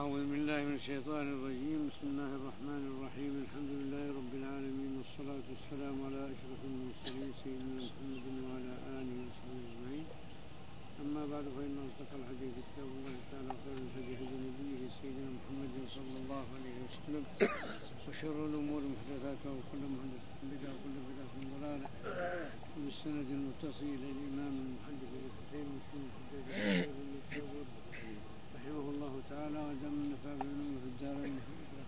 أعوذ بالله من الشيطان الرجيم. بسم الله الرحمن الرحيم. الحمد لله رب العالمين، والصلاة والسلام على أشرف المرسلين سيدنا محمد وعلى آله وصحبه أجمعين. أما بعد، فإن أصدق الحديث كتاب الله تعالى، وخير الهدي هدي نبيه سيدنا محمد صلى الله عليه وسلم، وشر الأمور محدثاتها، وكل محدثة بدعة، وكل بدعة ضلالة. وبالسند المتصل إلى الإمام المحدث الحسين مسلم الحجاج رحمه الله تعالى، ودم النفع بعلومه في الدارين.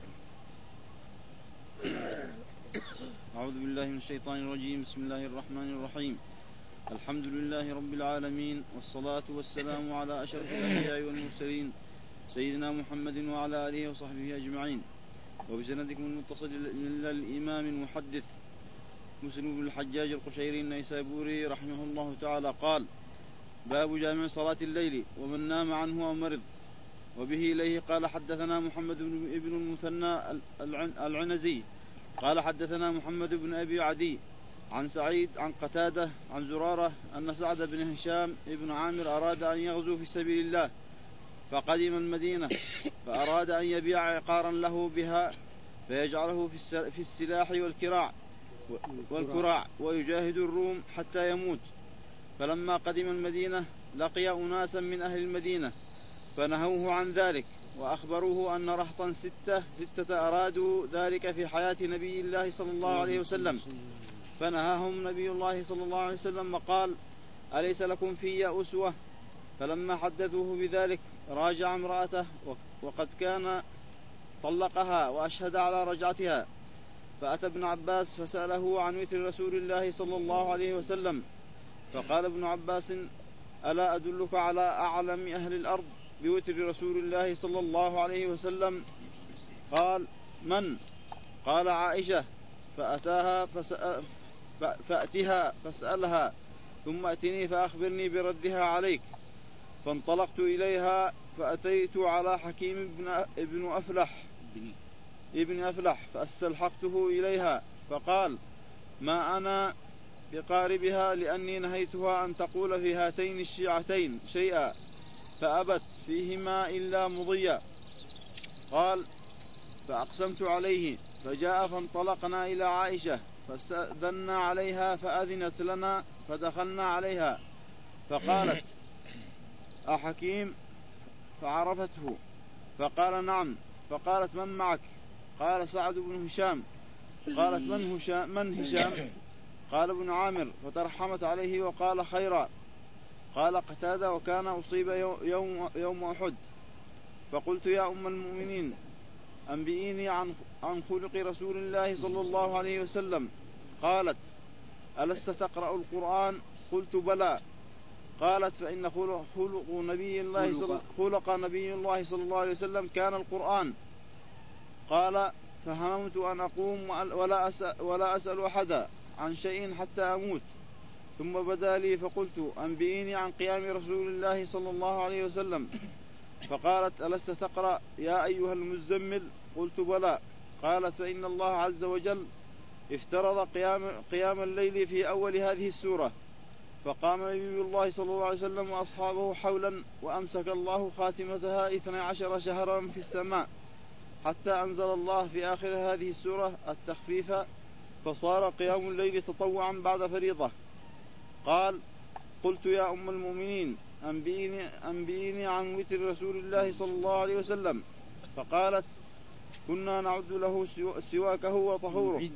أعوذ بالله من الشيطان الرجيم. بسم الله الرحمن الرحيم. الحمد لله رب العالمين، والصلاة والسلام على أشرف الأنبياء والمرسلين سيدنا محمد وعلى آله وصحبه أجمعين. وبسندكم المتصل إلى الإمام المحدث مسلم بن الحجاج القشيري النيسابوري رحمه الله تعالى قال: باب جامع صلاة الليل ومن نام عنه أو مرض. وبه إليه قال: حدثنا محمد بن المثنى العنزي قال: حدثنا محمد بن أبي عدي عن سعيد عن قتادة عن زرارة أن سعد بن هشام بن عامر أراد أن يغزو في سبيل الله، فقدم المدينة، فأراد أن يبيع عقارا له بها فيجعله في السلاح والكراع ويجاهد الروم حتى يموت. فلما قدم المدينة لقي أناسا من أهل المدينة فنهوه عن ذلك، وأخبروه أن رهطا ستة أرادوا ذلك في حياة نبي الله صلى الله عليه وسلم، فنهاهم نبي الله صلى الله عليه وسلم وقال: أليس لكم في أسوة؟ فلما حدثوه بذلك راجع امرأته، وقد كان طلقها وأشهد على رجعتها، فأتى ابن عباس فسأله عن وتر رسول الله صلى الله عليه وسلم، فقال ابن عباس: ألا أدلك على أعلم أهل الأرض بوتر رسول الله صلى الله عليه وسلم؟ قال: من؟ قال: عائشة. فأتها فاسألها، ثم أتني فأخبرني بردها عليك. فانطلقت إليها فأتيت على حكيم ابن أفلح فاستلحقته إليها، فقال: ما أنا بقاربها، لأني نهيتها أن تقول في هاتين الشيعتين شيئا، فأبت فيهما إلا مضيا. قال: فأقسمت عليه، فجاء فانطلقنا إلى عائشة فاستأذنا عليها، فأذنت لنا، فدخلنا عليها، فقالت: أحكيم؟ فعرفته، فقال: نعم. فقالت: من معك؟ قال: سعد بن هشام. قالت: من هشام؟ قال: ابن عامر. فترحمت عليه وقال: خيرا. قال قتادة: وكان أصيب يوم أحد. فقلت: يا أم المؤمنين، أنبئيني عن خلق رسول الله صلى الله عليه وسلم. قالت: ألست تقرأ القرآن؟ قلت: بلى. قالت: فإن خلق نبي الله صلى الله عليه وسلم كان القرآن. قال: فهممت أن أقوم ولا أسأل أحدا عن شيء حتى أموت، ثم بدا لي فقلت: أنبئيني عن قيام رسول الله صلى الله عليه وسلم. فقالت: ألست تقرأ يا أيها المزمل؟ قلت: بلى. قالت: فإن الله عز وجل افترض قيام الليل في أول هذه السورة، فقام نبي الله صلى الله عليه وسلم وأصحابه حولا، وأمسك الله خاتمتها 12 شهرا في السماء، حتى أنزل الله في آخر هذه السورة التخفيف، فصار قيام الليل تطوعا بعد فريضة. قال: قلت: يا أم المؤمنين، أنبئيني عن وتر رسول الله صلى الله عليه وسلم. فقالت: كنا نعد له سواكه وطهوره،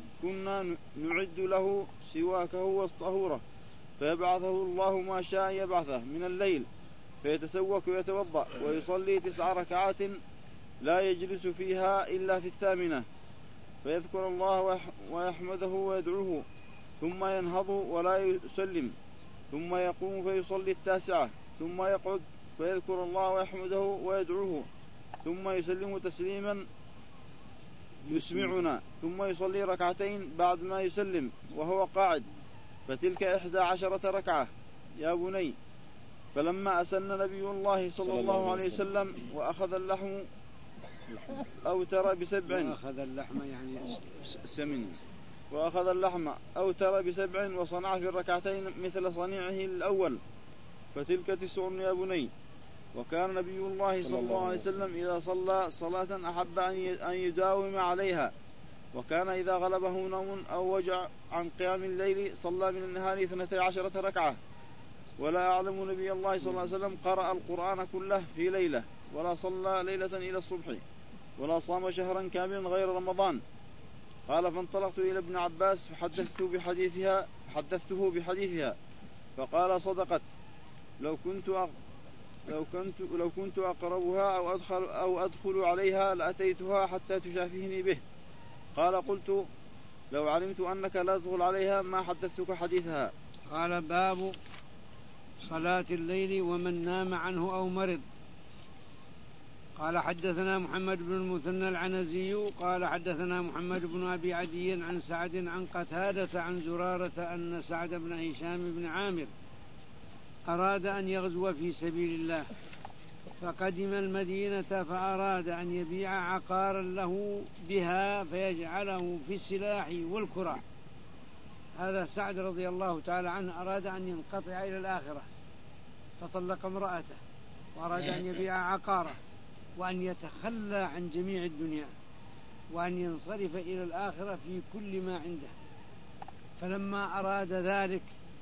وطهوره، فيبعثه الله ما شاء يبعثه من الليل، فيتسوك ويتوضأ ويصلي 9 ركعات لا يجلس فيها إلا في 8، فيذكر الله ويحمده ويدعوه، ثم ينهض ولا يسلم، ثم يقوم فيصلي 9، ثم يقعد فيذكر الله ويحمده ويدعوه، ثم يسلم تسليما يسمعنا، ثم يصلي 2 ركعتين بعد ما يسلم وهو قاعد، فتلك 11 ركعة يا بني. فلما أسن نبي الله صلى الله عليه وسلم وأخذ اللحم أوتر ب7 وصنع في 2 ركعتين مثل صنيعه الأول، فتلك 9 يا بني. وكان نبي الله صلى الله عليه وسلم إذا صلى صلاة أحب أن يداوم عليها، وكان إذا غلبه نوم أو وجع عن قيام الليل صلى من النهار 12 ركعة. ولا أعلم نبي الله صلى الله عليه وسلم قرأ القرآن كله في ليلة، ولا صلى ليلة إلى الصبح، ولا صام شهرا كاملا غير رمضان. قال: فانطلقت إلى ابن عباس فحدثته بحديثها فقال: صدقت، لو كنت أقربها أو أدخل عليها لأتيتها حتى تشافهني به. قال: قلت: لو علمت أنك لا تدخل عليها ما حدثتك حديثها. قال: باب صلاة الليل ومن نام عنه أو مرض. قال: حدثنا محمد بن المثنى العنزي قال: حدثنا محمد بن أبي عدي عن سعد عن قتادة عن زرارة أن سعد بن هشام بن عامر أراد أن يغزو في سبيل الله، فقدم المدينة فأراد أن يبيع عقارا له بها فيجعله في السلاح والكرة. هذا سعد رضي الله تعالى عنه أراد أن ينقطع إلى الآخرة، فطلق امرأته وأراد أن يبيع عقاره وأن يتخلى عن جميع الدنيا وأن ينصرف إلى الآخرة في كل ما عنده. فلما أراد ذلك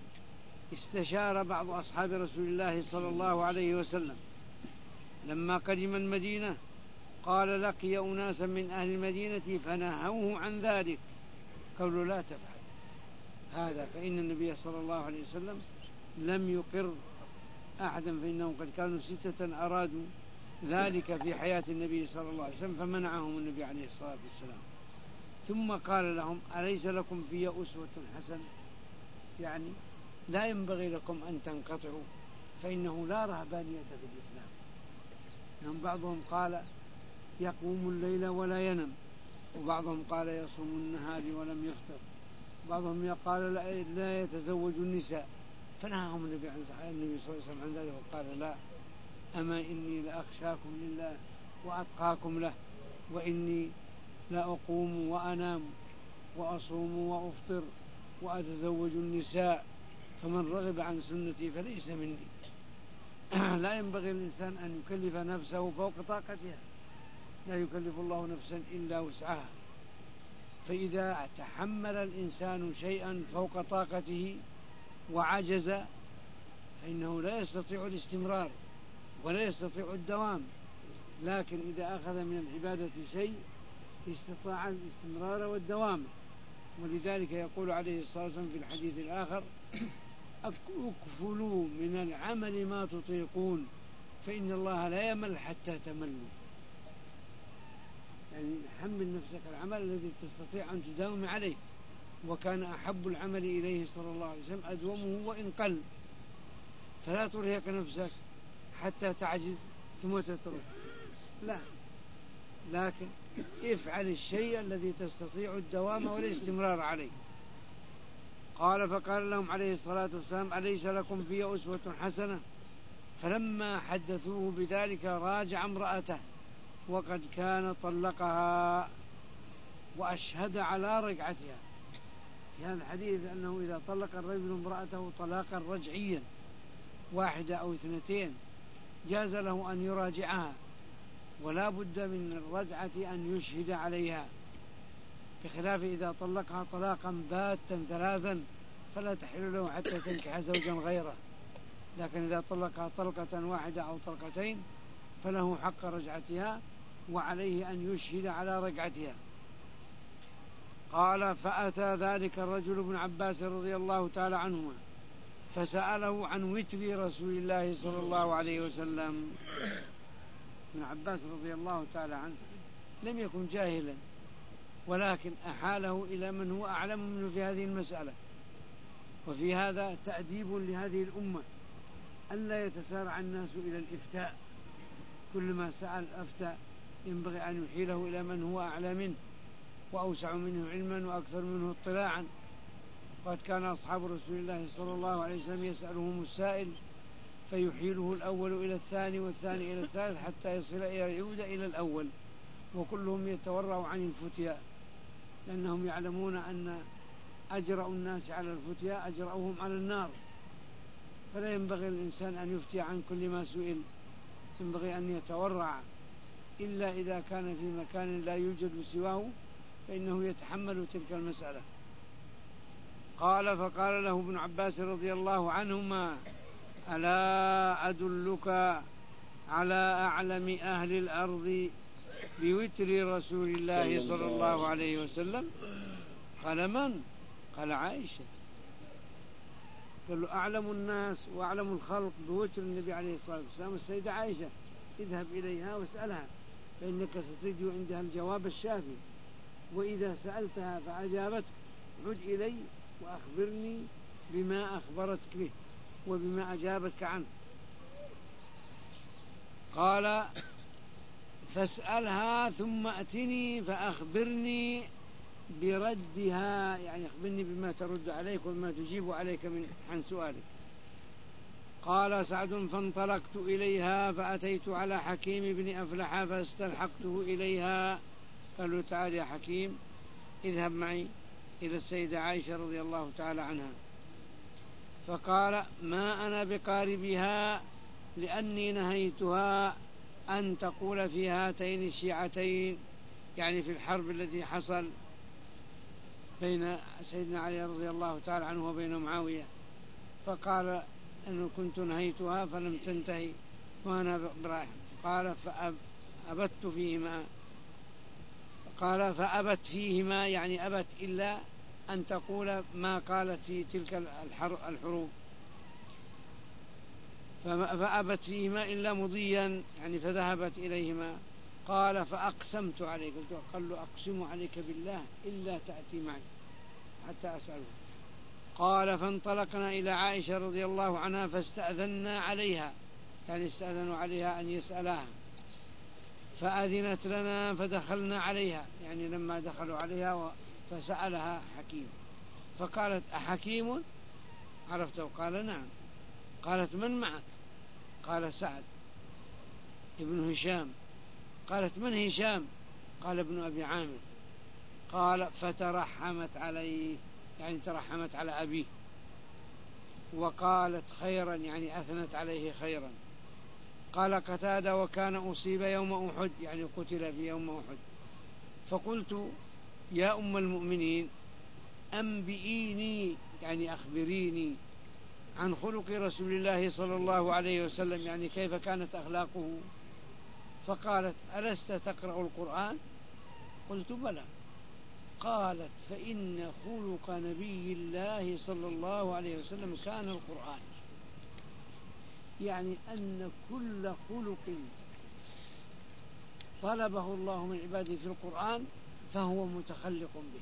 استشار بعض أصحاب رسول الله صلى الله عليه وسلم. لما قدم المدينة قال: لقي أناسا من أهل المدينة فنهوه عن ذلك، قالوا: لا تفعل هذا، فإن النبي صلى الله عليه وسلم لم يقر أحدا، فإنهم قد كانوا 6 أرادوا ذلك في حياة النبي صلى الله عليه وسلم فمنعهم النبي عليه الصلاة والسلام. ثم قال لهم: أليس لكم في أسوة حسنة؟ يعني لا ينبغي لكم أن تنقطعوا، فإنه لا رهبانية في الإسلام. يعني بعضهم قال: يقوم الليل ولا ينم، وبعضهم قال: يصوم النهار ولم يفطر، بعضهم قال: لا يتزوج النساء، فنهاهم النبي صلى الله عليه وسلم عن ذلك وقال: لا، أما إني لأخشاكم لله وأتقاكم له، وإني لأقوم وأنام وأصوم وأفطر وأتزوج النساء، فمن رغب عن سنتي فليس مني. لا ينبغي الإنسان أن يكلف نفسه فوق طاقتها، لا يكلف الله نفسا إلا وسعها. فإذا تحمل الإنسان شيئا فوق طاقته وعجز فإنه لا يستطيع الاستمرار ولا يستطيع الدوام. لكن إذا أخذ من العبادة شيء استطاع الاستمرار والدوام. ولذلك يقول عليه الصلاة والسلام في الحديث الآخر: اكفلوا من العمل ما تطيقون، فإن الله لا يمل حتى تملوا. يعني حمل نفسك العمل الذي تستطيع أن تداوم عليه. وكان أحب العمل إليه صلى الله عليه وسلم أدومه وإن قل، فلا ترهق نفسك حتى تعجز ثم تترك، لا، لكن افعل الشيء الذي تستطيع الدوام والاستمرار عليه. قال: فقال لهم عليه الصلاة والسلام: أليس لكم في أسوة حسنة؟ فلما حدثوه بذلك راجع امرأته وقد كان طلقها وأشهد على رجعتها. في هذا الحديث أنه إذا طلق الرجل امرأته طلاقا رجعيا 1 أو 2 جاز له أن يراجعها، ولا بد من الرجعة أن يشهد عليها، بخلاف إذا طلقها طلاقا باتا 3 فلا تحل له حتى تنكح زوجا غيره. لكن إذا طلقها طلقة 1 أو 2 فله حق رجعتها وعليه أن يشهد على رجعتها. قال: فأتى ذلك الرجل ابن عباس رضي الله تعالى عنهما فسأله عن وتر رسول الله صلى الله عليه وسلم. ابن عباس رضي الله تعالى عنه لم يكن جاهلا، ولكن أحاله إلى من هو أعلم منه في هذه المسألة. وفي هذا تأديب لهذه الأمة ألا يتسارع الناس إلى الإفتاء، كل ما سأل أفتى ينبغي أن يحيله إلى من هو أعلى منه وأوسع منه علما وأكثر منه اطلاعا. وقد كان أصحاب رسول الله صلى الله عليه وسلم يسألهم السائل فيحيله الأول إلى الثاني والثاني إلى الثالث حتى يعود إلى الأول، وكلهم يتورع عن الفتيا، لأنهم يعلمون أن أجرأ الناس على الفتيا أجرأهم على النار. فلا ينبغي الإنسان أن يفتي عن كل ما سئل، ينبغي أن يتورع، إلا إذا كان في مكان لا يوجد سواه فإنه يتحمل تلك المسألة. قال: فقال له ابن عباس رضي الله عنهما: ألا أدلك على أعلم أهل الأرض بوتر رسول الله صلى الله عليه وسلم؟ قال: من؟ قال: عائشة. قال له: أعلم الناس وأعلم الخلق بوتر النبي عليه الصلاة والسلام السيدة عائشة، اذهب إليها واسألها فإنك ستجد عندها الجواب الشافي، وإذا سألتها فأجابتك عد إلي وأخبرني بما أخبرتك به وبما أجابتك عنه. قال: فاسألها ثم أتني فأخبرني بردها، يعني أخبرني بما ترد عليك وما تجيب عليك عن سؤالك. قال سعد: فانطلقت إليها فأتيت على حكيم بن أفلح فاستلحقته إليها. قال له: تعال يا حكيم، اذهب معي إلى السيدة عائشة رضي الله تعالى عنها. فقال: ما أنا بقاربها، لأني نهيتها أن تقول في هاتين الشيعتين، يعني في الحرب التي حصل بين سيدنا علي رضي الله تعالى عنه وبين معاوية. فقال: أنه كنت نهيتها فلم تنتهي وأنا براح. قال: فأبت فيهما. قال: فأبت فيهما يعني أبت إلا أن تقول ما قالت في تلك الحروب. فأبت فيهما إلا مضيا، يعني فذهبت إليهما. قال: فأقسمت عليك، قال له: أقسم عليك بالله إلا تأتي معي حتى أسأله. قال: فانطلقنا إلى عائشة رضي الله عنها فاستأذنا عليها، يعني استأذنوا عليها أن يسألها. فأذنت لنا فدخلنا عليها، يعني لما دخلوا عليها فسألها حكيم. فقالت: أحكيم؟ عرفته؟ قال: نعم. قالت: من معك؟ قال: سعد ابن هشام. قالت: من هشام؟ قال: ابن أبي عامر. قال: فترحمت عليه، يعني ترحمت على أبيه، وقالت خيرا، يعني أثنت عليه خيرا. قال قتادة: وكان أصيب يوم أحد، يعني قتل في يوم أحد. فقلت: يا أم المؤمنين، أنبئيني، يعني أخبريني عن خلق رسول الله صلى الله عليه وسلم، يعني كيف كانت أخلاقه. فقالت: ألست تقرأ القرآن؟ قلت: بلى. قالت: فإن خلق نبي الله صلى الله عليه وسلم كان القرآن، يعني أن كل خلق طلبه الله من عباده في القرآن فهو متخلق به.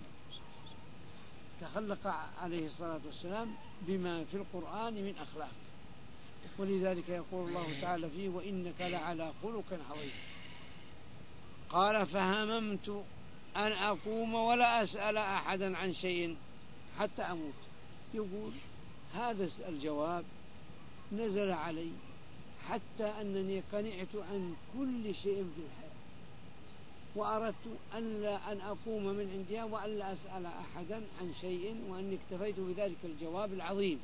تخلق عليه الصلاة والسلام بما في القرآن من أخلاق، ولذلك يقول الله تعالى فيه: وإنك لعلى خلق عظيم. قال: فهممت أن أقوم ولا أسأل أحدا عن شيء حتى أموت. يقول: هذا الجواب نزل علي حتى أنني قنعت عن كل شيء في الحياة، وأردت أن أقوم من عندها وأن لا أسأل أحدا عن شيء، وأني اكتفيت بذلك الجواب العظيم.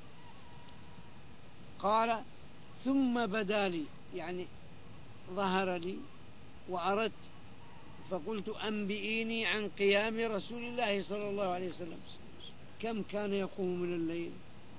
قال: ثم بدا لي، يعني ظهر لي وأردت، فقلت: أنبئيني عن قيام رسول الله صلى الله عليه وسلم، كم كان يقوم من الليل؟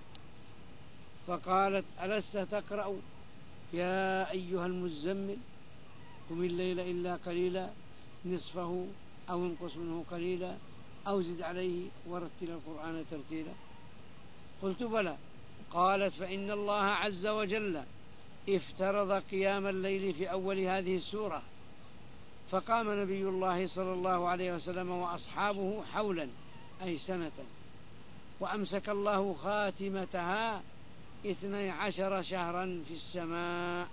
فقالت: ألست تقرأ يا أيها المزمل قم الليل إلا قليلا نصفه أو انقص منه قليلا أو زد عليه ورتل القرآن ترتيلا؟ قلت: بلى. قالت: فإن الله عز وجل افترض قيام الليل في أول هذه السورة، فقام نبي الله صلى الله عليه وسلم وأصحابه حولا، أي سنة، وأمسك الله خاتمتها 12 شهرا في السماء،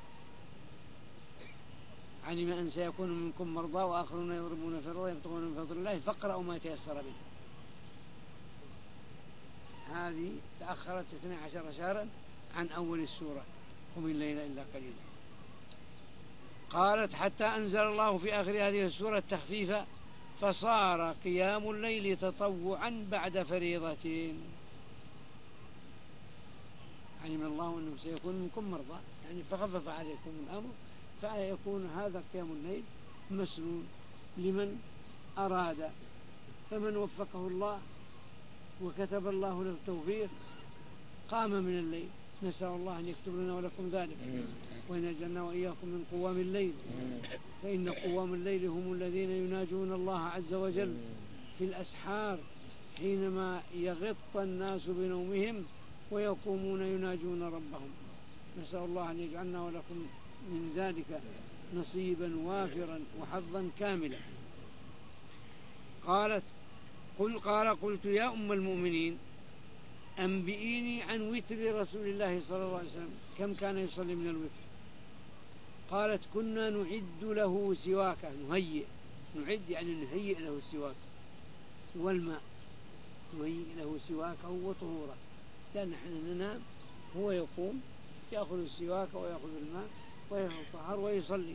علم أن سيكون منكم مرضى وآخرون يضربون في الأرض يبتغون من فضل الله فاقرأوا ما تيسر به. هذه تأخرت 12 شهرا عن أول السورة: قم الليل إلا قليلا. قالت: حتى أنزل الله في آخر هذه السورة التخفيف، فصار قيام الليل تطوعا بعد فريضة. علم الله أنه سيكون منكم مرضى، يعني فخفف عليكم الأمر، فيكون هذا قيام الليل مسنون لمن أراد. فمن وفقه الله وكتب الله له التوفيق قام من الليل، نسأل الله أن يكتب لنا ولكم ذلك، وإن أجلنا وإياكم من قوام الليل، فإن قوام الليل هم الذين يناجون الله عز وجل في الأسحار حينما يغط الناس بنومهم ويقومون يناجون ربهم. نسأل الله أن يجعلنا ولكم من ذلك نصيبا وافرا وحظا كاملا. قلت يا أم المؤمنين أنبئيني عن وتر رسول الله صلى الله عليه وسلم، كم كان يصلي من الوتر؟ قالت كنا نعد له سواكا، نعد يعني نهيئ له السواك والماء، نهيئ له سواكه وطهوره، لأن نحن ننام هو يقوم يأخذ السواك ويأخذ الماء ويطهر ويصلي،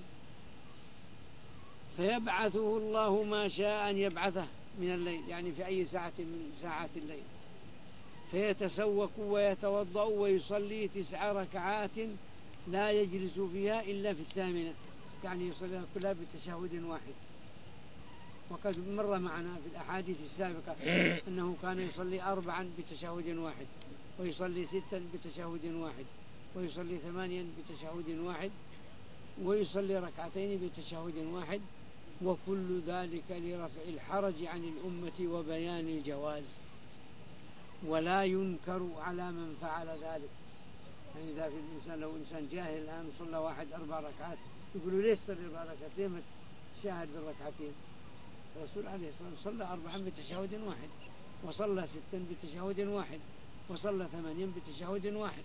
فيبعثه الله ما شاء أن يبعثه من الليل، يعني في أي ساعة من ساعات الليل، فيتسوك ويتوضأ ويصلي 9 ركعات لا يجلس فيها إلا في 8، يعني يصليها كلها بتشهد واحد. وقد مر معنا في الأحاديث السابقة أنه كان يصلي 4 بتشهد واحد، ويصلي 6 بتشهد واحد، ويصلي 8 بتشهد واحد، ويصلي 2 بتشهد واحد، وكل ذلك لرفع الحرج عن الأمة وبيان الجواز، ولا ينكر على من فعل ذلك. يعني إذا في الإنسان لو إنسان جاهل الآن صلى واحد 4 ركعات يقولوا ليش صلي 4 ركعات ليه ما تشاهد بالركعتين؟ الرسول عليه الصلاة والسلام صلى 4 بتشهد واحد، وصلى 6 بتشهد واحد، وصلى 8 بتشهد واحد.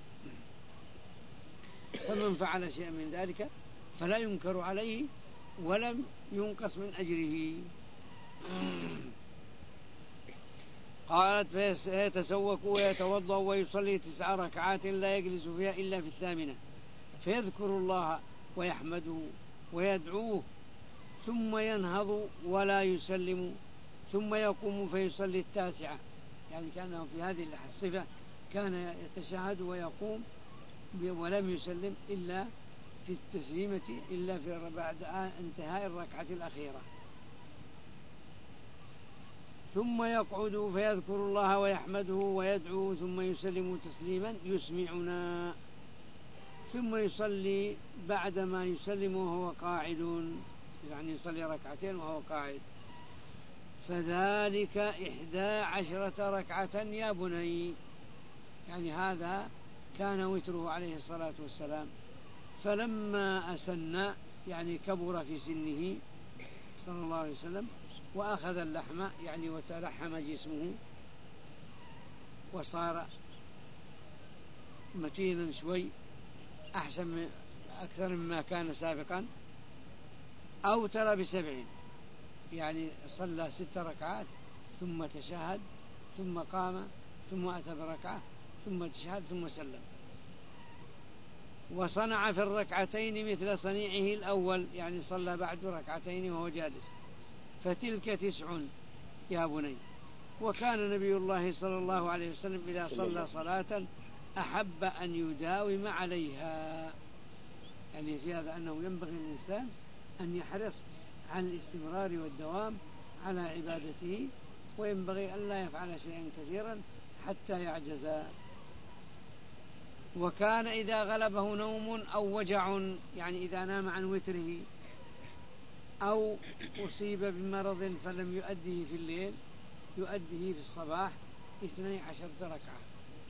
فمن فعل شيئا من ذلك فلا ينكر عليه ولم ينقص من أجره. قالت فيتسوك ويتوضأ ويصلي 9 ركعات لا يجلس فيها إلا في 8، فيذكر الله ويحمده ويدعوه، ثم ينهض ولا يسلم، ثم يقوم فيصلي 9، يعني كان في هذه الصفة كان يتشهد ويقوم ولم يسلم إلا في التسليمة إلا في بعد انتهاء الركعة الأخيرة، ثم يقعد فيذكر الله ويحمده ويدعو ثم يسلم تسليما يسمعنا، ثم يصلي بعدما يسلم وهو قاعد، يعني يصلي 2 وهو قاعد، فذلك 11 ركعة يا بني، يعني هذا كان وتره عليه الصلاة والسلام. فلما أسن يعني كبر في سنه صلى الله عليه وسلم وأخذ اللحم يعني وتلحم جسمه وصار متينا شوي أحسن أكثر مما كان سابقا، أوتر ب7، يعني صلى 6 ركعات ثم تشهد ثم قام ثم أتى بركعة ثم تشهد ثم سلم، وصنع في 2 مثل صنيعه الأول، يعني صلى بعد 2 وهو جالس، فتلك 9 يا بني. وكان نبي الله صلى الله عليه وسلم إذا صلى صلاة أحب أن يداوم عليها، يعني في هذا أنه ينبغي الإنسان أن يحرص على الاستمرار والدوام على عبادته، وينبغي أن لا يفعل شيئا كثيرا حتى يعجز. وكان إذا غلبه نوم أو وجع، يعني إذا نام عن وتره أو أصيب بمرض فلم يؤديه في الليل يؤديه في الصباح 12 ركعة.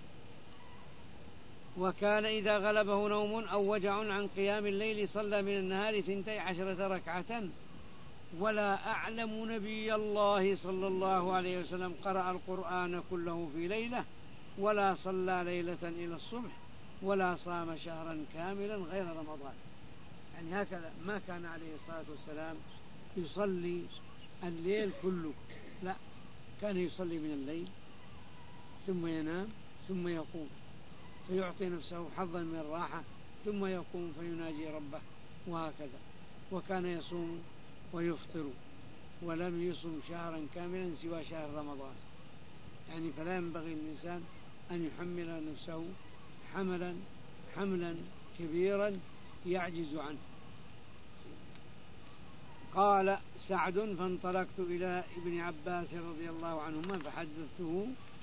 وكان إذا غلبه نوم أو وجع عن قيام الليل صلى من النهار 12 ركعة. ولا أعلم نبي الله صلى الله عليه وسلم قرأ القرآن كله في ليلة، ولا صلى ليلة إلى الصبح، ولا صام شهرا كاملا غير رمضان. يعني هكذا ما كان عليه الصلاة والسلام يصلي الليل كله، لا، كان يصلي من الليل ثم ينام ثم يقوم فيعطي نفسه حظا من الراحة ثم يقوم فيناجي ربه، وهكذا. وكان يصوم ويفطر، ولم يصم شهرا كاملا سوى شهر رمضان، يعني فلا ينبغي الإنسان أن يحمل نفسه حملا كبيرا يعجز عنه. قال سعد فانطلقت إلى ابن عباس رضي الله عنهما فحدثته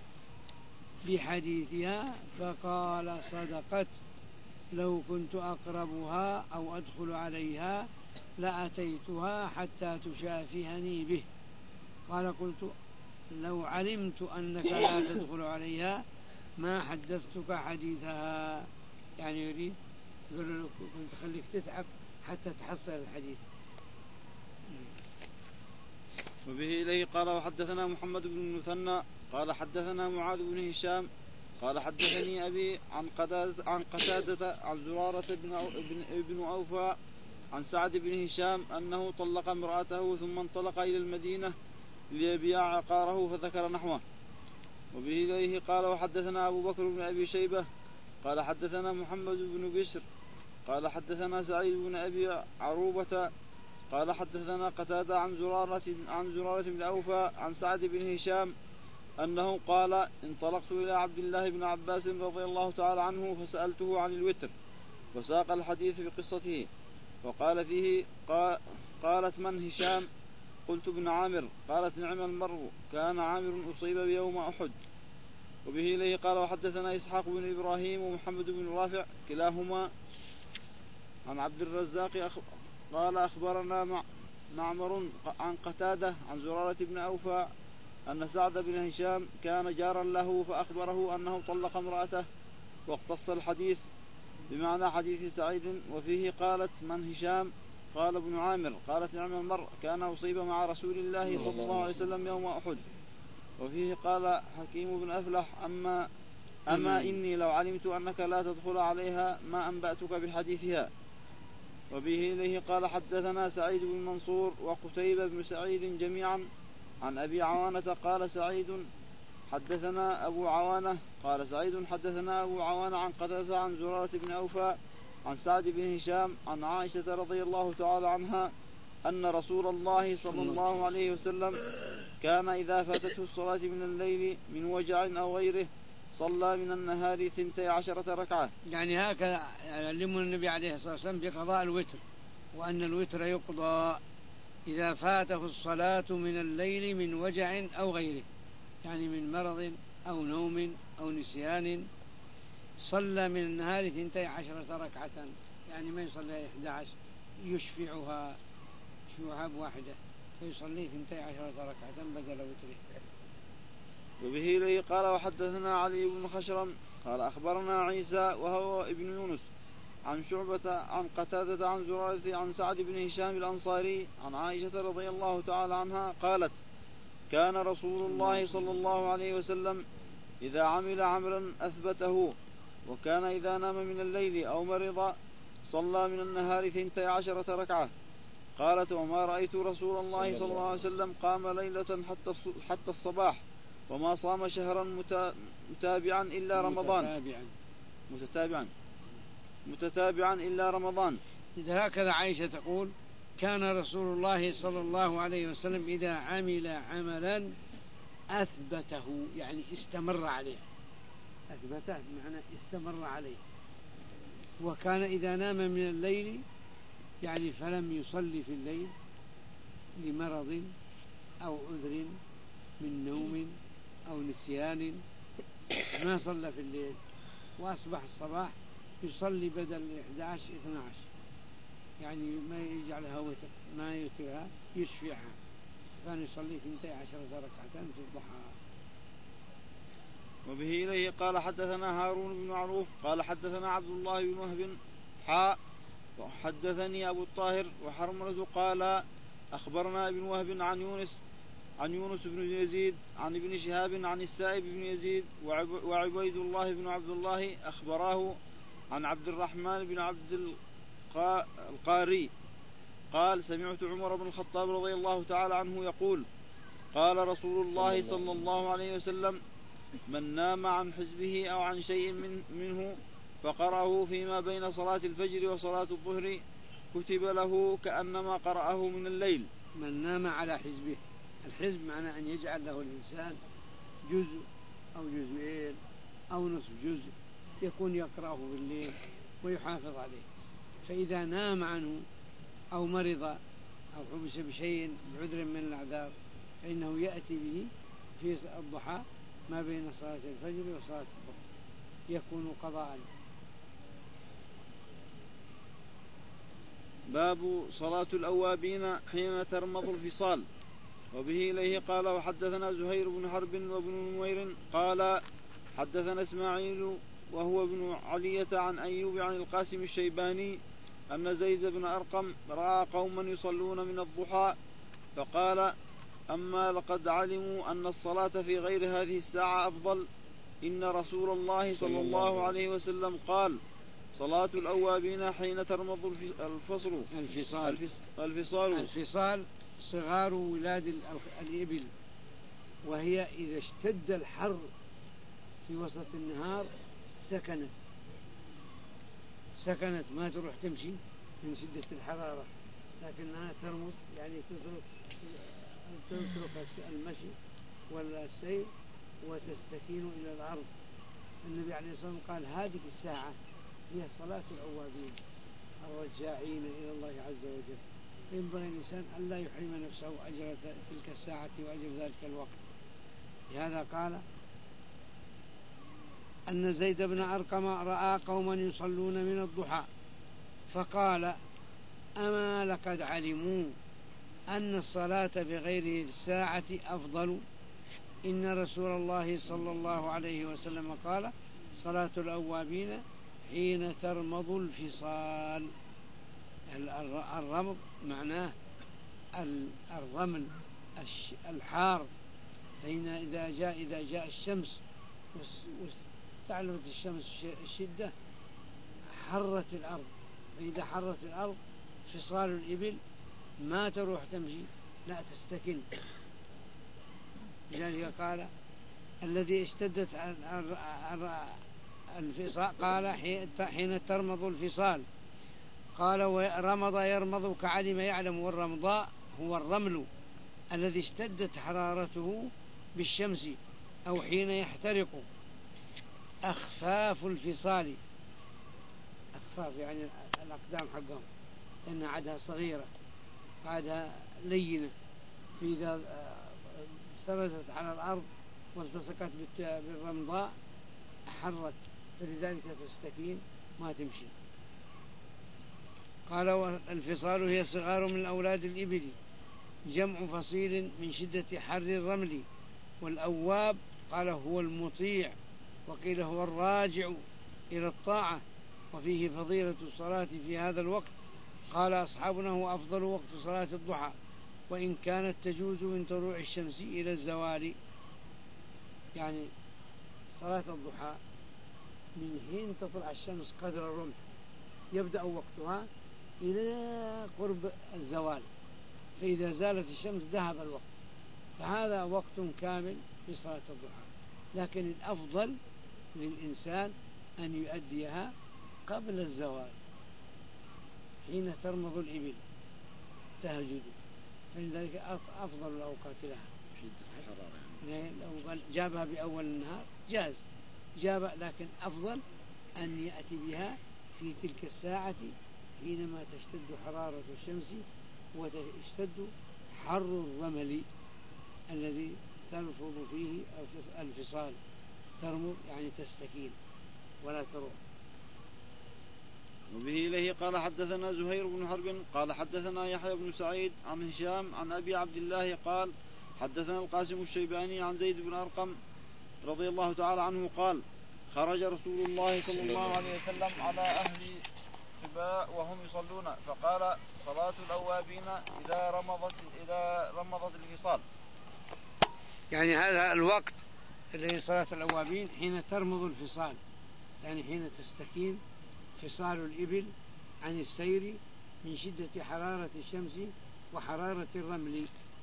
بحديثها فقال صدقت، لو كنت أقربها أو أدخل عليها لأتيتها حتى تشافهني به. قال قلت لو علمت أنك لا تدخل عليها ما حدثتك حديثها، يعني يريد يقول له كنت خليك تتعب حتى تحصل الحديث. وبه إليه قال وحدثنا محمد بن المثنى قال حدثنا معاذ بن هشام قال حدثني أبي عن قتادة عن زرارة بن أوفى عن سعد بن هشام أنه طلق امرأته ثم انطلق إلى المدينة ليبيع عقاره فذكر نحوه. وبه إليه قال وحدثنا أبو بكر بن أبي شيبة قال حدثنا محمد بن بشر قال حدثنا سعيد بن أبي عروبة قال حدثنا قتادة عن زرارة بن أوفى عن سعد بن هشام أنه قال انطلقت إلى عبد الله بن عباس رضي الله تعالى عنه فسألته عن الوتر وساق الحديث بقصته وقال فيه قالت من هشام؟ قلت ابن عامر. قالت نعم المرء كان عامر أصيب بيوم أحد. وبه إليه قال وحدثنا إسحاق بن إبراهيم ومحمد بن رافع كلاهما عن عبد الرزاق قال أخبرنا معمر عن قتادة عن زرارة بن أوفى أن سعد بن هشام كان جارا له فأخبره أنه طلق امرأته واقتص الحديث بمعنى حديث سعيد. وفيه قالت من هشام؟ قال ابن عامر. قالت نعم المرء كان أصيب مع رسول الله صلى الله عليه وسلم يوم أحد. وفيه قال حكيم بن أفلح أما إني لو علمت أنك لا تدخل عليها ما أنبأتك بحديثها. وبه إليه قال حدثنا سعيد بن منصور وقتيبة بن سعيد جميعا عن أبي عوانة قال سعيد حدثنا أبو عوانة قال سعيد حدثنا أبو عوانة عن قتادة عن زرارة بن أوفى عن سعد بن هشام عن عائشة رضي الله تعالى عنها أن رسول الله صلى الله عليه وسلم كان إذا فاتته الصلاة من الليل من وجع أو غيره صلى من النهار 12 ركعة. يعني هكذا يعلمنا النبي عليه الصلاة والسلام بقضاء الوتر، وأن الوتر يقضى إذا فاته الصلاة من الليل من وجع أو غيره، يعني من مرض أو نوم أو نسيان، صلى من النهار 12 ركعة، يعني ما يصلي 11 يشفعها بواحدة فيصلي 12 ركعة بدل وتره. وبه إليه قال وحدثنا علي بن خشرم قال أخبرنا عيسى وهو ابن يونس عن شعبة عن قتادة عن زرارة عن سعد بن هشام الأنصاري عن عائشة رضي الله تعالى عنها قالت كان رسول الله صلى الله عليه وسلم إذا عمل عملا أثبته، وكان إذا نام من الليل أو مرض صلى من النهار 12 ركعة. قالت وما رأيت رسول الله صلى الله عليه وسلم قام ليلة حتى الصباح وما صام شهرا متتابعا إلا رمضان. إذا هكذا عائشة تقول كان رسول الله صلى الله عليه وسلم إذا عمل عملا أثبته، يعني استمر عليه، أثبته بمعنى استمر عليه، وكان إذا نام من الليل يعني فلم يصلي في الليل لمرض أو عذر من نوم أو نسيان ما صلى في الليل، وأصبح الصباح يصلي بدل 11 12، يعني ما يجعلها وتر، ما يوترها يشفعها، كان يصلي 12 ركعة في الضحى. وبه إليه قال حدثنا هارون بن معروف قال حدثنا عبد الله بن وهب وحدثني أبو الطاهر وحرملة قال أخبرنا ابن وهب عن يونس بن يزيد عن ابن شهاب عن السائب بن يزيد وعبيد الله بن عبد الله أخبراه عن عبد الرحمن بن عبد القاري قال سمعت عمر بن الخطاب رضي الله تعالى عنه يقول قال رسول الله صلى الله عليه وسلم من نام عن حزبه أو عن شيء منه فقرأه فيما بين صلاة الفجر وصلاة الظهر كتب له كأنما قرأه من الليل. من نام على حزبه، الحزب معنى أن يجعل له الإنسان جزء أو جزئين أو نصف جزء يكون يقرأه بالليل ويحافظ عليه. فإذا نام عنه أو مرض أو حبس بشيء بعذر من الأعذار فإنه يأتي به في الضحى ما بين صلاة الفجر وصلاة الظهر يكون قضاء. باب صلاة الأوابين حين ترمض الفصال. وبه إليه قال وحدثنا زهير بن حرب وابن نمير قال حدثنا إسماعيل وهو ابن علية عن أيوب عن القاسم الشيباني أن زيد بن أرقم رأى قوما يصلون من الضحى فقال أما لقد علموا أن الصلاة في غير هذه الساعة أفضل. إن رسول الله صلى الله عليه وسلم قال صلاة الأوابين حين ترمض الفصال صغار ولاد الإبل، وهي إذا اشتد الحر في وسط النهار سكنت ما تروح تمشي من شدة الحرارة، لكنها ترمض يعني تترك المشي ولا السير وتستكين إلى الأرض. النبي عليه الصلاة والسلام قال هذه الساعة هي صلاة الأوابين الرجاعين إلى الله عز وجل. فينبغي الإنسان أن لا يحرم نفسه أجر تلك الساعة وأجر ذلك الوقت. لهذا قال أن زيد بن أرقم رأى قوما يصلون من الضحى فقال أما لقد علموا أن الصلاة بغير الساعة أفضل. إن رسول الله صلى الله عليه وسلم قال صلاة الأوابين حين ترمض الفصال. الرمض معناه الرمل الحار، فإن إذا جاء الشمس واستعلمت الشمس الشدة حرت الأرض، فإذا حرت الأرض فصال الإبل ما تروح تمشي لا تستكن. لذلك قال الذي اشتدت الفصال قال حين ترمض الفصال. قال ورمض يرمض كعلم يعلم، والرمضاء هو الرمل الذي اشتدت حرارته بالشمس أو حين يحترق. أخفاف الفصال، أخفاف يعني الأقدام حقهم لأن عدها صغيرة عدها لينة، فإذا ثبتت على الأرض والتصقت بالرمضاء حرت، فلذلك تستكين ما تمشي. قال والفصال هي صغار من أولاد الإبل جمع فصيل من شدة حر الرمل. والأواب قال هو المطيع، وقيل هو الراجع إلى الطاعة، وفيه فضيلة الصلاة في هذا الوقت. قال أصحابنا هو أفضل وقت صلاة الضحى، وإن كانت تجوز من طلوع الشمس إلى الزوال. يعني صلاة الضحى من حين تطلع الشمس قدر الرمح يبدأ وقتها إلى قرب الزوال، فإذا زالت الشمس ذهب الوقت، فهذا وقت كامل في صلاة الضحى. لكن الأفضل للإنسان أن يؤديها قبل الزوال حين ترمض الإبل تهجد، فلذلك أفضل الأوقات لها. شدة الحرارة يعني لو جابها بأول النهار جاز لكن أفضل أن يأتي بها في تلك الساعة حينما تشتد حرارة الشمس وتشتد حر الرمل الذي تلفظ فيه الفصال. ترمض يعني تستكين ولا تروح. وبه إليه قال حدثنا زهير بن حرب قال حدثنا يحيى بن سعيد عن هشام عن أبي عبد الله قال حدثنا القاسم الشيباني عن زيد بن أرقم رضي الله تعالى عنه قال خرج رسول الله صلى الله عليه وسلم على أهل قباء وهم يصلون فقال صلاة الأوابين إذا رمضت الفصال. يعني هذا الوقت الذي صلاة الأوابين حين ترمض الفصال، يعني حين تستكين فصال الإبل عن السير من شدة حرارة الشمس وحرارة الرمل.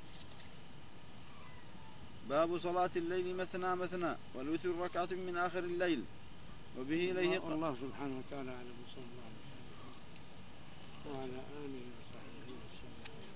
باب صلاة الليل مثنى مثنى والوتر ركعة من آخر الليل. وبه إليه الله سبحانه وتعالى أعلم، صلى الله عليه وسلم وعلى آله وصحبه وسلم.